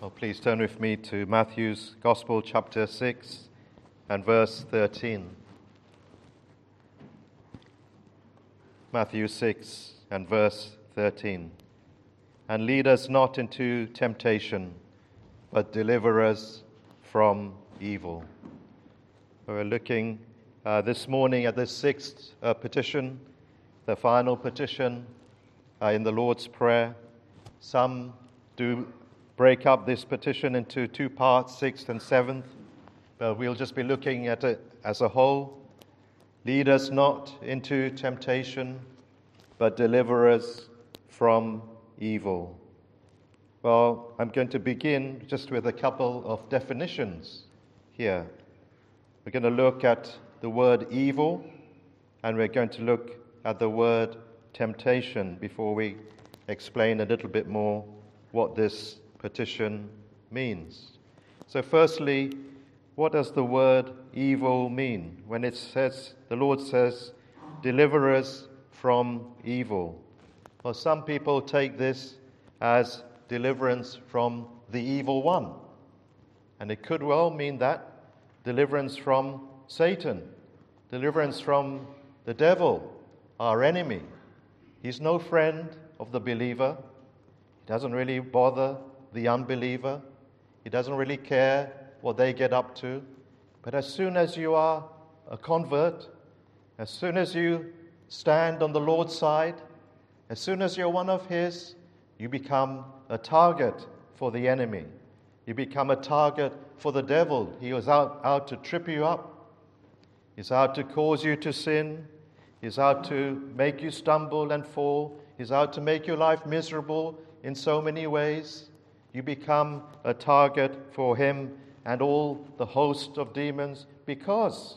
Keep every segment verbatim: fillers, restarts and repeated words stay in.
Well, please turn with me to Matthew's Gospel, chapter six and verse thirteen. Matthew six and verse thirteen. And lead us not into temptation, but deliver us from evil. We're looking uh, this morning at the sixth uh, petition, the final petition uh, in the Lord's Prayer. Some do break up this petition into two parts, sixth and seventh, but we'll just be looking at it as a whole. Lead us not into temptation, but deliver us from evil. Well, I'm going to begin just with a couple of definitions here. We're going to look at the word evil, and we're going to look at the word temptation before we explain a little bit more what this petition means. So firstly, what does the word evil mean? When it says, the Lord says, deliver us from evil. Well, some people take this as deliverance from the evil one. And it could well mean that, deliverance from Satan, deliverance from the devil, our enemy. He's no friend of the believer. He doesn't really bother the unbeliever. He doesn't really care what they get up to. But as soon as you are a convert, as soon as you stand on the Lord's side, as soon as you're one of His, you become a target for the enemy. You become a target for the devil. He was out, out to trip you up. He's out to cause you to sin. He's out to make you stumble and fall. He's out to make your life miserable in so many ways. You become a target for him and all the host of demons because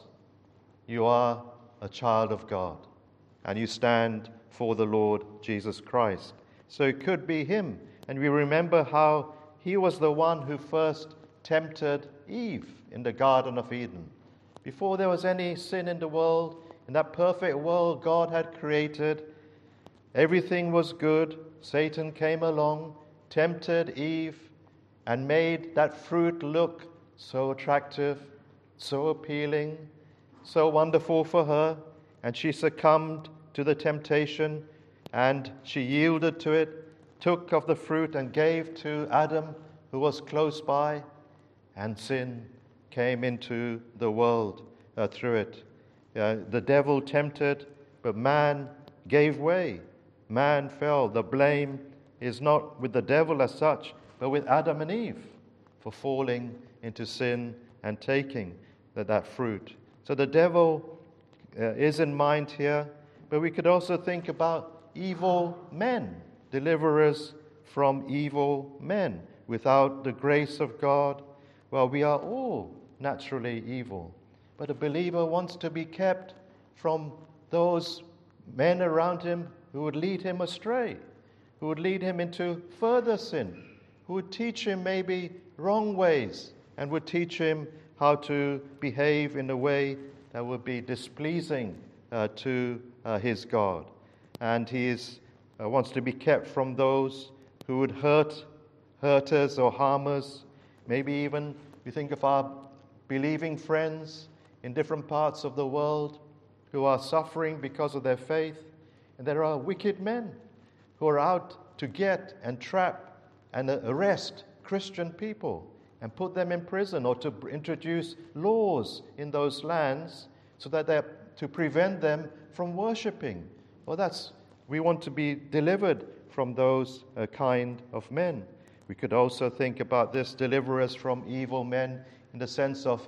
you are a child of God and you stand for the Lord Jesus Christ. So it could be him. And we remember how he was the one who first tempted Eve in the Garden of Eden. Before there was any sin in the world, in that perfect world God had created, everything was good. Satan came along, tempted Eve, and made that fruit look so attractive, so appealing, so wonderful for her. And she succumbed to the temptation, and she yielded to it, took of the fruit and gave to Adam, who was close by, and sin came into the world uh, through it. Uh, the devil tempted, but man gave way. Man fell. The blame is not with the devil as such, but with Adam and Eve for falling into sin and taking that, that fruit. So the devil uh, is in mind here, but we could also think about evil men, deliverers from evil men. Without the grace of God, well, we are all naturally evil. But a believer wants to be kept from those men around him who would lead him astray, who would lead him into further sin, who would teach him maybe wrong ways and would teach him how to behave in a way that would be displeasing uh, to uh, his God. And he is, uh, wants to be kept from those who would hurt, hurt us or harm us. Maybe even we think of our believing friends in different parts of the world who are suffering because of their faith. And there are wicked men who are out to get and trap and arrest Christian people and put them in prison, or to introduce laws in those lands so that they're to prevent them from worshipping. Well, that's we want to be delivered from those uh, kind of men. We could also think about this: deliver us from evil men in the sense of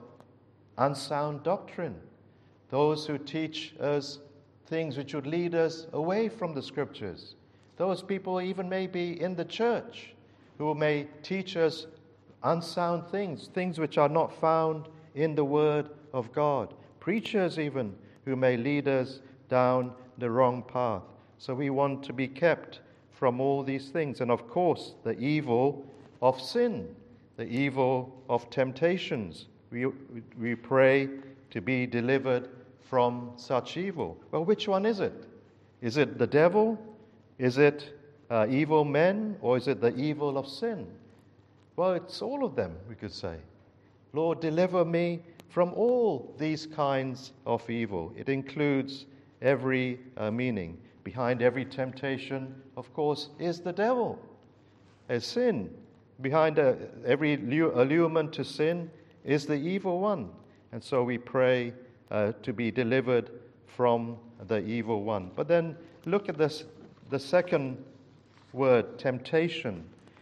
unsound doctrine, those who teach us things which would lead us away from the Scriptures. Those people even may be in the church who may teach us unsound things, things which are not found in the Word of God. Preachers even who may lead us down the wrong path. So we want to be kept from all these things. And of course, the evil of sin, the evil of temptations. We, we pray to be delivered from such evil. Well, which one is it? Is it the devil? Is it uh, evil men? Or is it the evil of sin? Well, it's all of them, we could say. Lord, deliver me from all these kinds of evil. It includes every uh, meaning. Behind every temptation, of course, is the devil, a sin. Behind uh, every allurement to sin is the evil one. And so we pray uh, to be delivered from the evil one. But then look at this, the second word, temptation,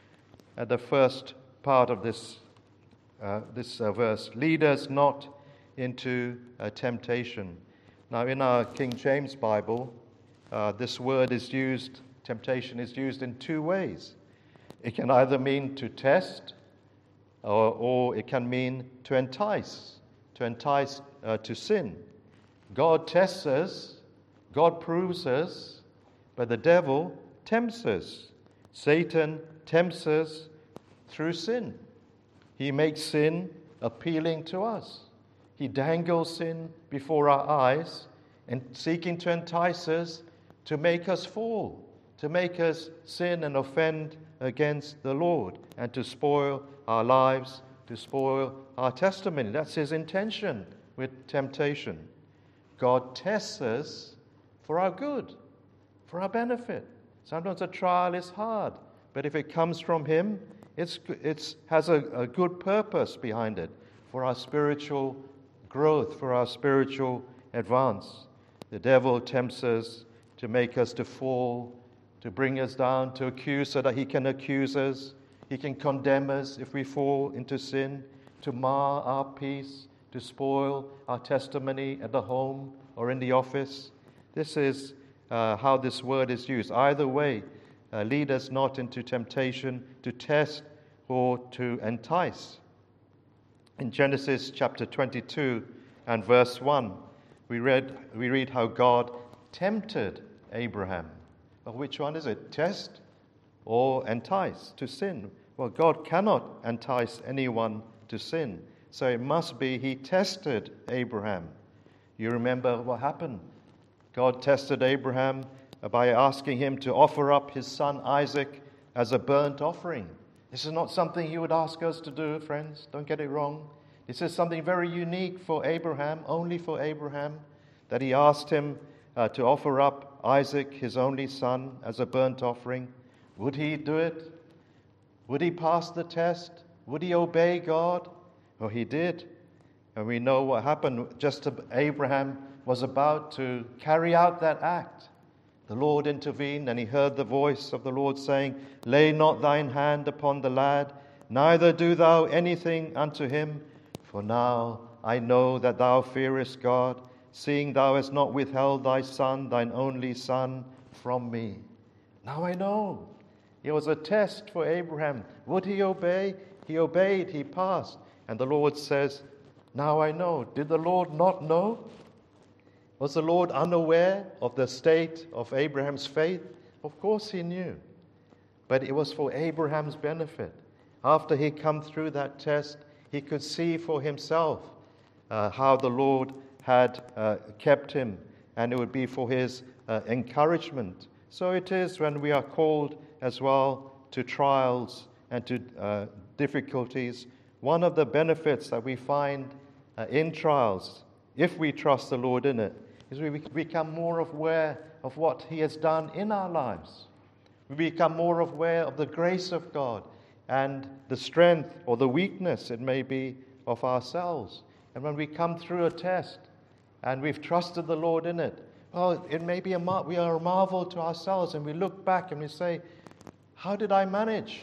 at the first part of this uh, this uh, verse. Lead us not into uh, temptation. Now, in our King James Bible, uh, this word is used, temptation is used in two ways. It can either mean to test, or, or it can mean to entice, to entice uh, to sin. God tests us, God proves us, but the devil tempts us. Satan tempts us through sin. He makes sin appealing to us. He dangles sin before our eyes and seeking to entice us to make us fall, to make us sin and offend against the Lord, and to spoil our lives, to spoil our testimony. That's his intention with temptation. God tests us for our good, for our benefit. Sometimes a trial is hard, but if it comes from him, it's it's has a, a good purpose behind it, for our spiritual growth, for our spiritual advance. The devil tempts us to make us to fall, to bring us down, to accuse so that he can accuse us. He can condemn us if we fall into sin, to mar our peace, to spoil our testimony at the home or in the office. This is uh, how this word is used. Either way, uh, lead us not into temptation, to test or to entice. In Genesis chapter twenty-two and verse one, we read we read how God tempted Abraham. Well, which one is it? Test or entice to sin? Well, God cannot entice anyone to sin. So it must be he tested Abraham. You remember what happened? God tested Abraham by asking him to offer up his son Isaac as a burnt offering. This is not something he would ask us to do, friends. Don't get it wrong. This is something very unique for Abraham, only for Abraham, that he asked him uh, to offer up Isaac, his only son, as a burnt offering. Would he do it? Would he pass the test? Would he obey God? Well, he did. And we know what happened. Just as Abraham was about to carry out that act, the Lord intervened, and he heard the voice of the Lord saying, "Lay not thine hand upon the lad, neither do thou anything unto him. For now I know that thou fearest God, seeing thou hast not withheld thy son, thine only son, from me." Now I know. It was a test for Abraham. Would he obey? He obeyed, he passed. And the Lord says, now I know. Did the Lord not know? Was the Lord unaware of the state of Abraham's faith? Of course he knew. But it was for Abraham's benefit. After he come through that test, he could see for himself uh, how the Lord had uh, kept him, and it would be for his uh, encouragement. So it is when we are called as well to trials and to uh, difficulties. One of the benefits that we find uh, in trials, if we trust the Lord in it, is we become more aware of what he has done in our lives. We become more aware of the grace of God and the strength or the weakness, it may be, of ourselves. And when we come through a test and we've trusted the Lord in it, well, it may be a mar- we are a marvel to ourselves, and we look back and we say, how did I manage?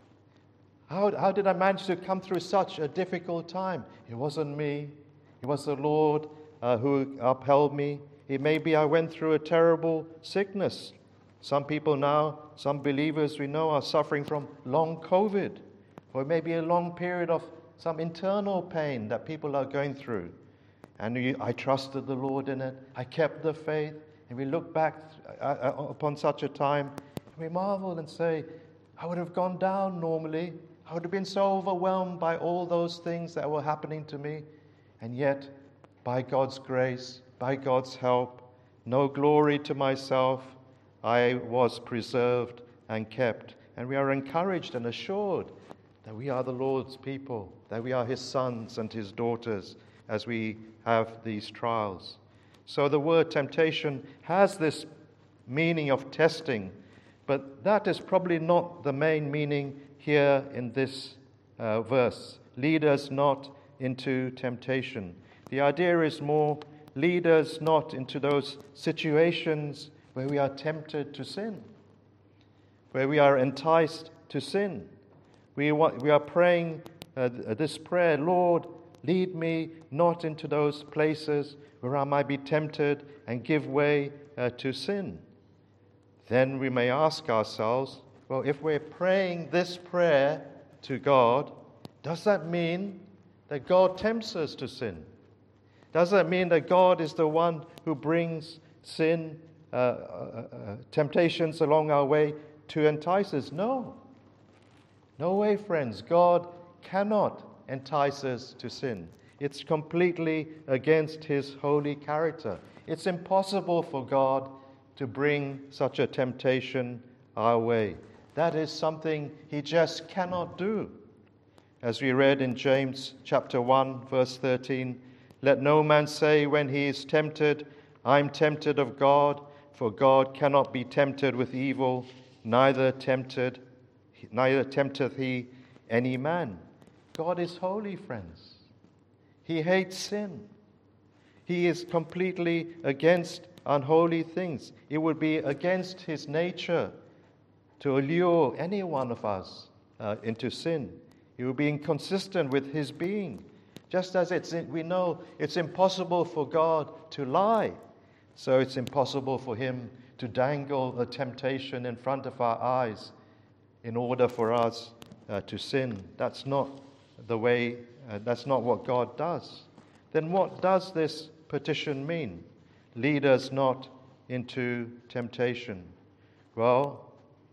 How, how did I manage to come through such a difficult time? It wasn't me. It was the Lord uh, who upheld me. It may be I went through a terrible sickness. Some people now, some believers we know, are suffering from long COVID, or it may be a long period of some internal pain that people are going through. And we, I trusted the Lord in it. I kept the faith. And we look back uh, upon such a time, and we marvel and say, I would have gone down normally. I would have been so overwhelmed by all those things that were happening to me. And yet, by God's grace, by God's help, no glory to myself, I was preserved and kept. And we are encouraged and assured that we are the Lord's people, that we are his sons and his daughters as we have these trials. So the word temptation has this meaning of testing, but that is probably not the main meaning here in this uh, verse. Lead us not into temptation. The idea is more, lead us not into those situations where we are tempted to sin, where we are enticed to sin. We, want, we are praying uh, this prayer, Lord, lead me not into those places where I might be tempted and give way uh, to sin. Then we may ask ourselves, well, if we're praying this prayer to God, does that mean that God tempts us to sin? Does that mean that God is the one who brings sin, uh, uh, uh, temptations along our way to entice us? No. No way, friends. God cannot entice us to sin. It's completely against his holy character. It's impossible for God to bring such a temptation our way. That is something he just cannot do. As we read in James chapter one, verse thirteen, let no man say when he is tempted, I'm tempted of God, for God cannot be tempted with evil, neither tempted, neither tempteth he any man. God is holy, friends. He hates sin. He is completely against unholy things. It would be against his nature to allure any one of us uh, into sin. It would be inconsistent with his being. Just as it's we know it's impossible for God to lie, so it's impossible for him to dangle a temptation in front of our eyes in order for us uh, to sin. That's not the way, uh, that's not what God does. Then what does this petition mean? Lead us not into temptation. Well,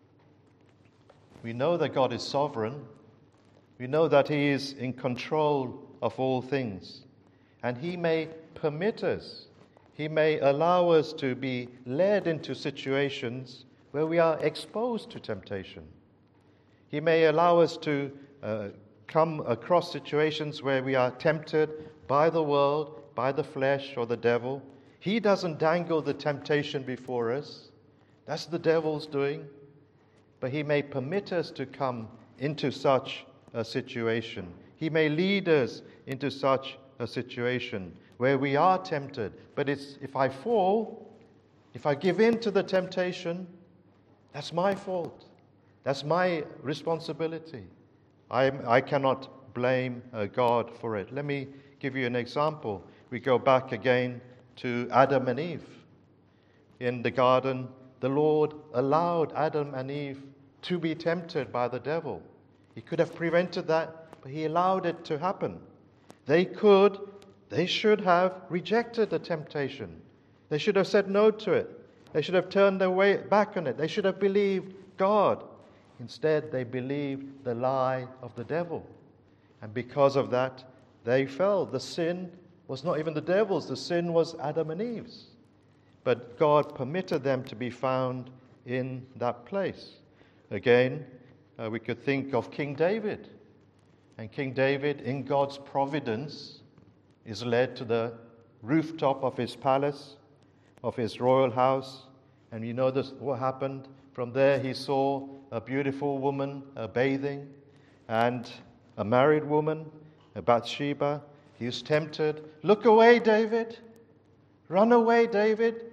we know that God is sovereign. We know that he is in control of all things. And he may permit us, he may allow us to be led into situations where we are exposed to temptation. He may allow us to uh, come across situations where we are tempted by the world, by the flesh or the devil. He doesn't dangle the temptation before us. That's the devil's doing. But he may permit us to come into such a situation. He may lead us into such a situation where we are tempted. But it's if I fall, if I give in to the temptation, that's my fault. That's my responsibility. I, I cannot blame uh, God for it. Let me give you an example. We go back again to Adam and Eve. In the garden, the Lord allowed Adam and Eve to be tempted by the devil. He could have prevented that, but he allowed it to happen. They could, they should have rejected the temptation. They should have said no to it. They should have turned their way back on it. They should have believed God. Instead, they believed the lie of the devil. And because of that, they fell. The sin was not even the devil's. The sin was Adam and Eve's. But God permitted them to be found in that place. Again, uh, we could think of King David. And King David, in God's providence, is led to the rooftop of his palace, of his royal house. And you know this, what happened? From there he saw a beautiful woman uh, bathing, and a married woman, Bathsheba. He was tempted. Look away, David. Run away, David.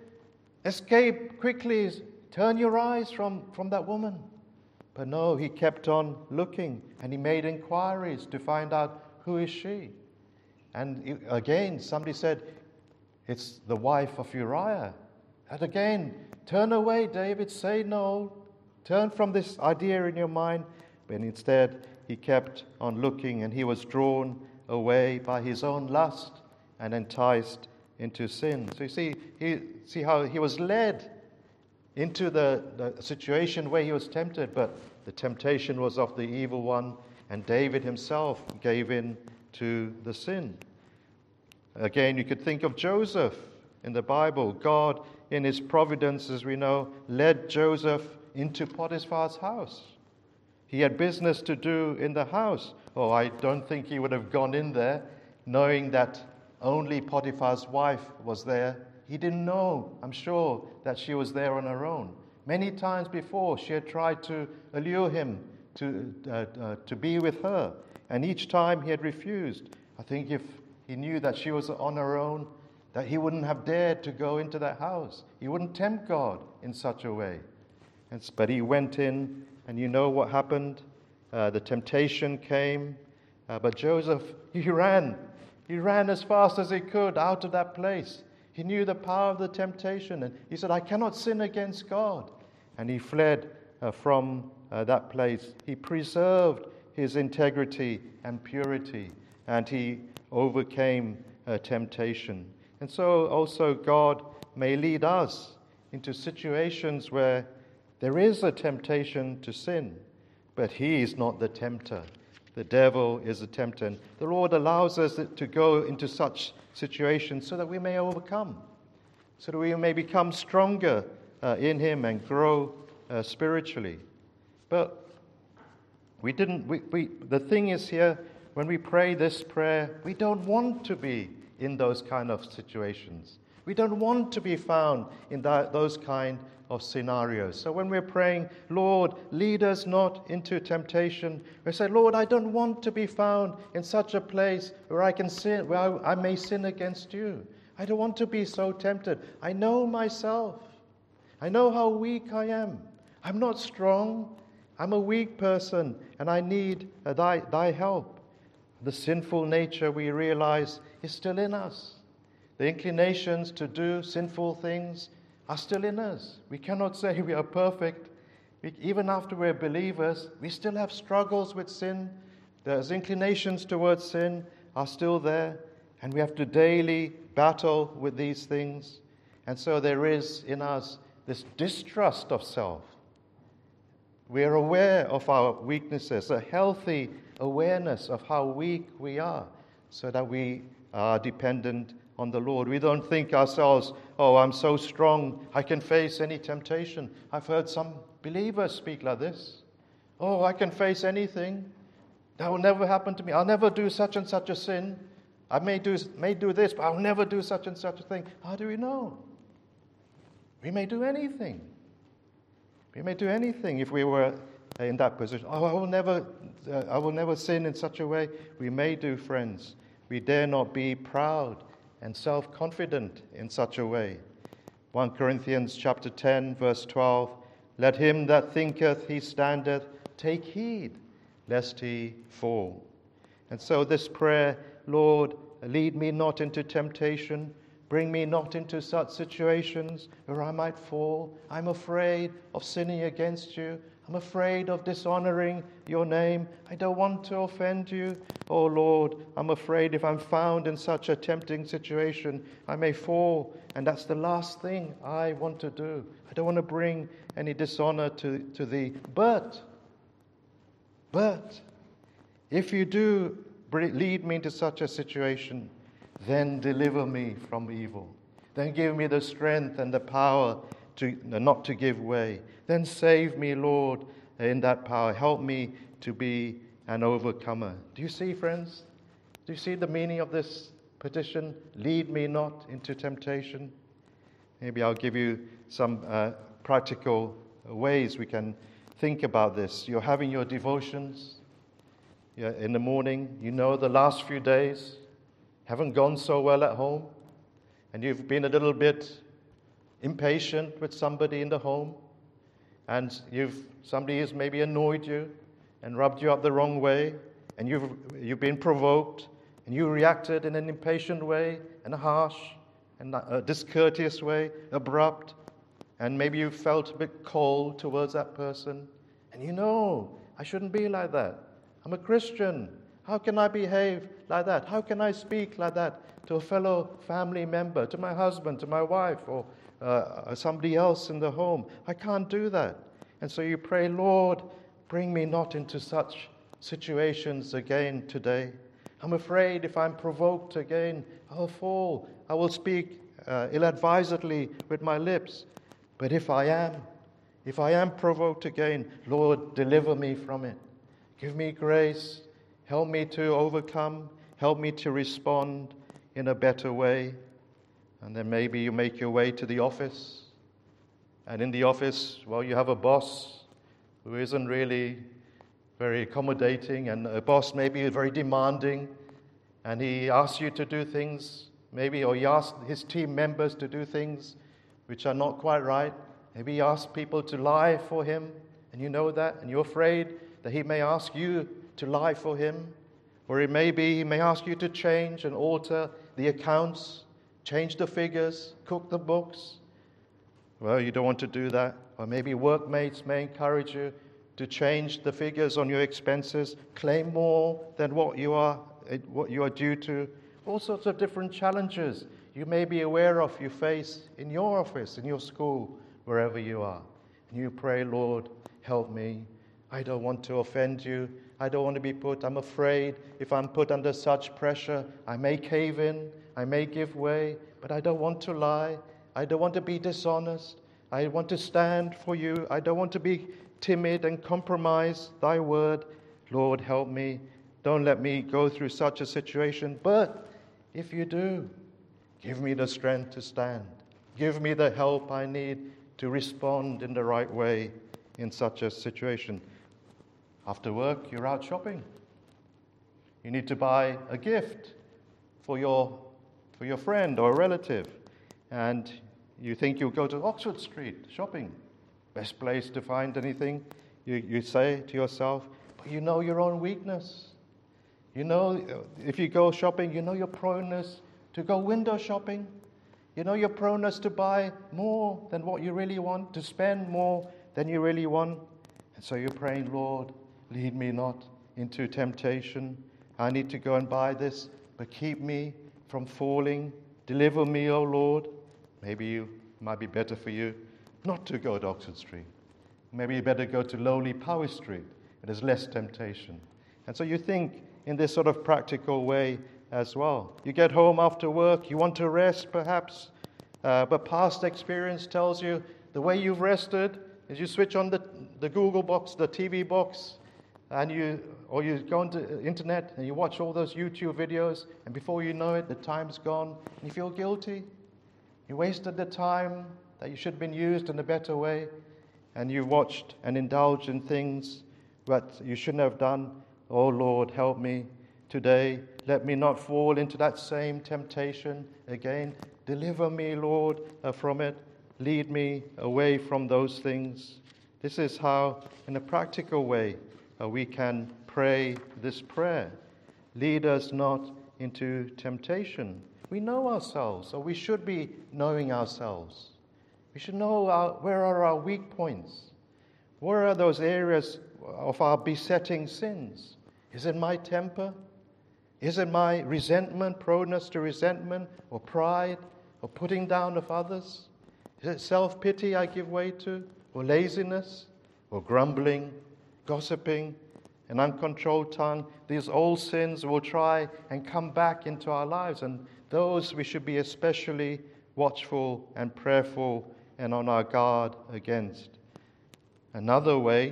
Escape quickly. Turn your eyes from, from that woman. But no, he kept on looking, and he made inquiries to find out, who is she? And again, somebody said, it's the wife of Uriah. And again, turn away, David. Say no. Turn from this idea in your mind. But instead, he kept on looking, and he was drawn away by his own lust and enticed into sin. So you see, he, see how he was led into the, the situation where he was tempted, but the temptation was of the evil one, and David himself gave in to the sin. Again, you could think of Joseph in the Bible. God, in his providence, as we know, led Joseph into Potiphar's house. He had business to do in the house. Oh, I don't think he would have gone in there knowing that only Potiphar's wife was there. He didn't know, I'm sure, that she was there on her own. Many times before, she had tried to allure him to, uh, uh, to be with her, and each time he had refused. I think if he knew that she was on her own, that he wouldn't have dared to go into that house. He wouldn't tempt God in such a way. And, but he went in, and you know what happened? Uh, the temptation came, uh, but Joseph, he ran. He ran as fast as he could out of that place. He knew the power of the temptation, and he said, I cannot sin against God. And he fled uh, from uh, that place. He preserved his integrity and purity, and he overcame uh, temptation. And so also God may lead us into situations where there is a temptation to sin, but he is not the tempter. The devil is the tempter. And the Lord allows us to go into such situations so that we may overcome, so that we may become stronger uh, in him and grow uh, spiritually. But we didn't, we, we, the thing is here, when we pray this prayer, we don't want to be in those kind of situations. We don't want to be found in that, those kind of scenarios. So when we're praying, Lord, lead us not into temptation, we say, Lord, I don't want to be found in such a place where I can sin, where I, I may sin against you. I don't want to be so tempted. I know myself. I know how weak I am. I'm not strong. I'm a weak person, and I need uh, thy, thy help. The sinful nature, we realize, is still in us. The inclinations to do sinful things are still in us. We cannot say we are perfect. We, even after we're believers, we still have struggles with sin. Those inclinations towards sin are still there, and we have to daily battle with these things. And so there is in us this distrust of self. We are aware of our weaknesses, a healthy awareness of how weak we are, so that we are dependent on the Lord. We don't think ourselves, oh, I'm so strong, I can face any temptation. I've heard some believers speak like this. Oh, I can face anything. That will never happen to me. I'll never do such and such a sin. I may do, may do this, but I'll never do such and such a thing. How do we know? We may do anything. We may do anything if we were in that position. Oh, I will never, uh, I will never sin in such a way. We may do, friends. We dare not be proud and self-confident in such a way. First Corinthians chapter ten, verse twelve, let him that thinketh he standeth take heed, lest he fall. And so this prayer, Lord, lead me not into temptation, bring me not into such situations where I might fall. I'm afraid of sinning against you. I'm afraid of dishonoring your name. I don't want to offend you. Oh Lord, I'm afraid if I'm found in such a tempting situation, I may fall. And that's the last thing I want to do. I don't want to bring any dishonor to, to thee. But, but, if you do lead me into such a situation, then deliver me from evil. Then give me the strength and the power to not to give way. Then save me, Lord, in that power. Help me to be an overcomer. Do you see, friends? Do you see the meaning of this petition? Lead me not into temptation. Maybe I'll give you some uh, practical ways we can think about this. You're having your devotions in the morning. You know the last few days haven't gone so well at home, and you've been a little bit impatient with somebody in the home, and you've somebody has maybe annoyed you and rubbed you up the wrong way, and you've you've been provoked, and you reacted in an impatient way, and a harsh and a discourteous way, abrupt, and maybe you felt a bit cold towards that person, and you know, I shouldn't be like that. I'm a Christian. How can I behave like that? How can I speak like that to a fellow family member, to my husband, to my wife, or uh, somebody else in the home? I can't do that. And so you pray, Lord, bring me not into such situations again today. I'm afraid if I'm provoked again, I'll fall. I will speak uh, ill-advisedly with my lips. But if I am, If I am provoked again, Lord, deliver me from it. Give me grace. Help me to overcome. Help me to respond in a better way. And then maybe you make your way to the office. And in the office, well, you have a boss who isn't really very accommodating, and a boss maybe very demanding, and he asks you to do things, maybe, or he asks his team members to do things which are not quite right. Maybe he asks people to lie for him, and you know that, and you're afraid that he may ask you to lie for him. Or it may be he may ask you to change and alter the accounts, change the figures, cook the books. Well, you don't want to do that. Or maybe workmates may encourage you to change the figures on your expenses, claim more than what you are what you are due to. All sorts of different challenges you may be aware of you face in your office, in your school, wherever you are. And you pray, Lord, help me. I don't want to offend you. I don't want to be put, I'm afraid if I'm put under such pressure, I may cave in, I may give way, but I don't want to lie. I don't want to be dishonest. I want to stand for you. I don't want to be timid and compromise thy word. Lord, help me. Don't let me go through such a situation. But if you do, give me the strength to stand. Give me the help I need to respond in the right way in such a situation. After work, you're out shopping. You need to buy a gift for your, for your friend or relative. And you think you'll go to Oxford Street shopping. Best place to find anything, you, you say to yourself, but you know your own weakness. You know, if you go shopping, you know your proneness to go window shopping. You know your proneness to buy more than what you really want, to spend more than you really want. And so you're praying, Lord, lead me not into temptation. I need to go and buy this, but keep me from falling. Deliver me, O Lord. Maybe you, it might be better for you not to go to Oxford Street. Maybe you better go to lowly Powys Street. There's less temptation. And so you think in this sort of practical way as well. You get home after work, you want to rest perhaps, uh, but past experience tells you the way you've rested is you switch on the, the Google box, the T V box, and you or you go on the internet and you watch all those YouTube videos, and before you know it, the time's gone, and you feel guilty. You wasted the time that you should have been used in a better way, and you watched and indulged in things that you shouldn't have done. Oh Lord, help me today. Let me not fall into that same temptation again. Deliver me, Lord, uh, from it. Lead me away from those things. This is how, in a practical way, uh, we can pray this prayer. Lead us not into temptation. We know ourselves, or we should be knowing ourselves. We should know our, where are our weak points. Where are those areas of our besetting sins? Is it my temper? Is it my resentment, proneness to resentment, or pride, or putting down of others? Is it self-pity I give way to, or laziness, or grumbling, gossiping, an uncontrolled tongue? These old sins will try and come back into our lives, and those we should be especially watchful and prayerful and on our guard against. Another way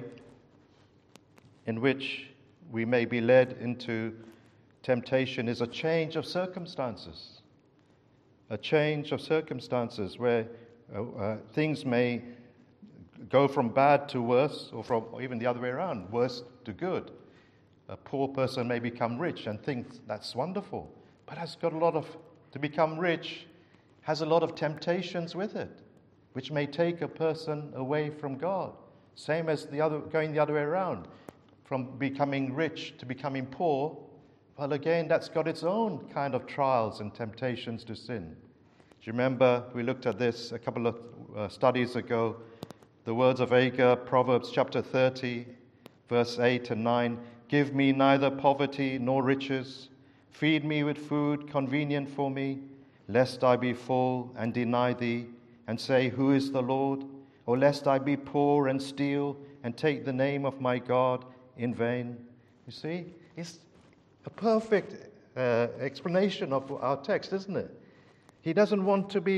in which we may be led into temptation is a change of circumstances. A change of circumstances where uh, uh, things may go from bad to worse, or from or even the other way around, worse to good. A poor person may become rich and thinks that's wonderful, but has got a lot of, to become rich has a lot of temptations with it, which may take a person away from God. Same as the other, going the other way around, from becoming rich to becoming poor. Well, again, that's got its own kind of trials and temptations to sin. Do you remember we looked at this a couple of uh, studies ago? The words of Agur, Proverbs chapter thirty, verse eight and nine. Give me neither poverty nor riches. Feed me with food convenient for me, lest I be full and deny thee, and say, Who is the Lord? Or lest I be poor and steal and take the name of my God in vain. You see, it's a perfect uh, explanation of our text, isn't it? He doesn't want to be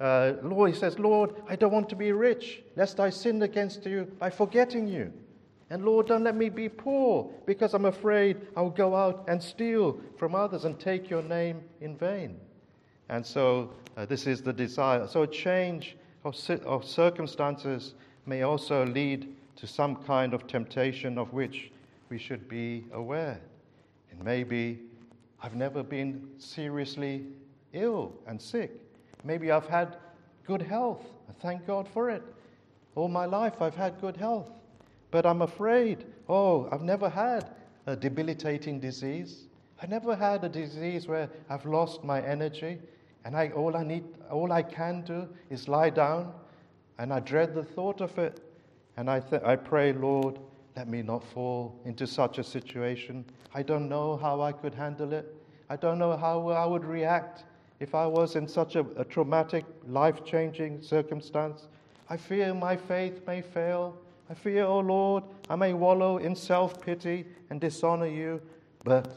uh, Lord, he says, Lord, I don't want to be rich, lest I sin against you by forgetting you. And Lord, don't let me be poor, because I'm afraid I'll go out and steal from others and take your name in vain. And so uh, this is the desire. So a change of, of circumstances may also lead to some kind of temptation of which we should be aware. It may be, I've never been seriously ill and sick. Maybe I've had good health. I thank God for it. All my life I've had good health. But I'm afraid, oh, I've never had a debilitating disease. I never had a disease where I've lost my energy, and I, all I need, all I can do is lie down, and I dread the thought of it. And I, th- I pray, Lord, let me not fall into such a situation. I don't know how I could handle it. I don't know how I would react if I was in such a, a traumatic, life-changing circumstance. I fear my faith may fail. I fear, oh Lord, I may wallow in self-pity and dishonor you. But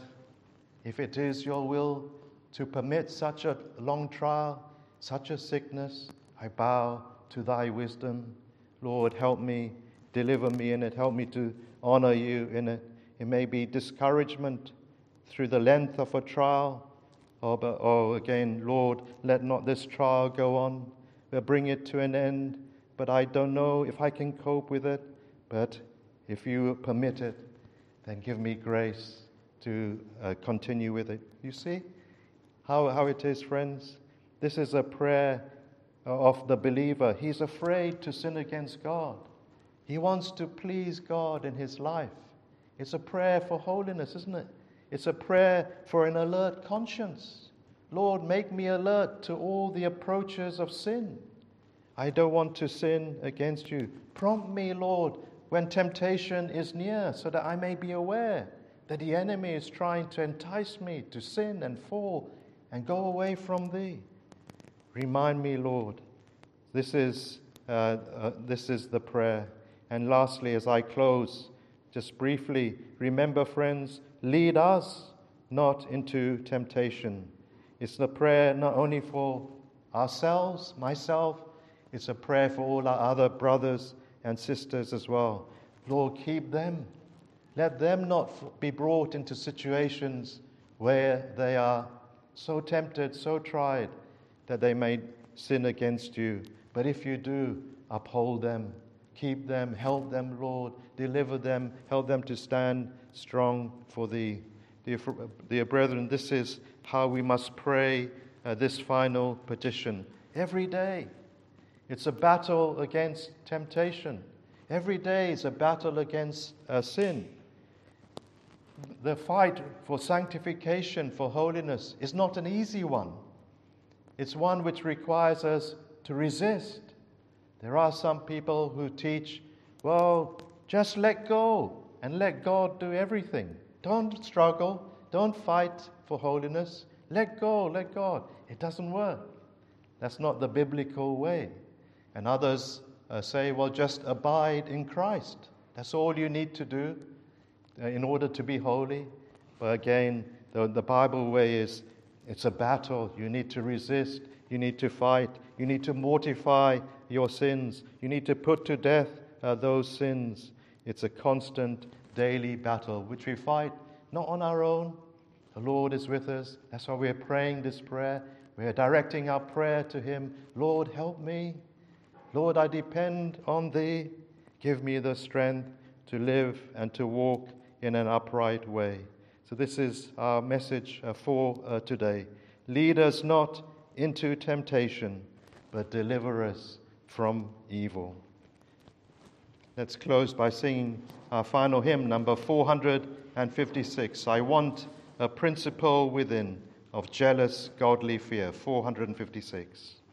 if it is your will to permit such a long trial, such a sickness, I bow to thy wisdom. Lord, help me, deliver me in it, help me to honor you in it. It may be discouragement through the length of a trial. Oh, but, oh, again, Lord, let not this trial go on, but bring it to an end. But I don't know if I can cope with it. But if you permit it, then give me grace to uh, continue with it. You see how, how it is, friends? This is a prayer of the believer. He's afraid to sin against God. He wants to please God in his life. It's a prayer for holiness, isn't it? It's a prayer for an alert conscience. Lord, make me alert to all the approaches of sin. I don't want to sin against you. Prompt me, Lord, when temptation is near, so that I may be aware that the enemy is trying to entice me to sin and fall and go away from thee. Remind me, Lord. This is, uh, uh, this is the prayer. And lastly, as I close, just briefly, remember, friends, lead us not into temptation. It's the prayer not only for ourselves, myself, it's a prayer for all our other brothers and sisters as well. Lord, keep them. Let them not be brought into situations where they are so tempted, so tried, that they may sin against you. But if you do, uphold them, keep them, help them, Lord, deliver them, help them to stand strong for thee. Dear, dear brethren, this is how we must pray uh, this final petition every day. It's a battle against temptation. Every day is a battle against uh, sin. The fight for sanctification, for holiness, is not an easy one. It's one which requires us to resist. There are some people who teach, well, just let go and let God do everything. Don't struggle. Don't fight for holiness. Let go, let God. It doesn't work. That's not the biblical way. And others uh, say, well, just abide in Christ. That's all you need to do uh, in order to be holy. But again, the, the Bible way is, it's a battle. You need to resist. You need to fight. You need to mortify your sins. You need to put to death uh, those sins. It's a constant daily battle, which we fight not on our own. The Lord is with us. That's why we're praying this prayer. We're directing our prayer to Him. Lord, help me. Lord, I depend on Thee. Give me the strength to live and to walk in an upright way. So this is our message uh, for uh, today. Lead us not into temptation, but deliver us from evil. Let's close by singing our final hymn, number four hundred fifty-six. I want a principle within of jealous godly fear, four hundred fifty-six.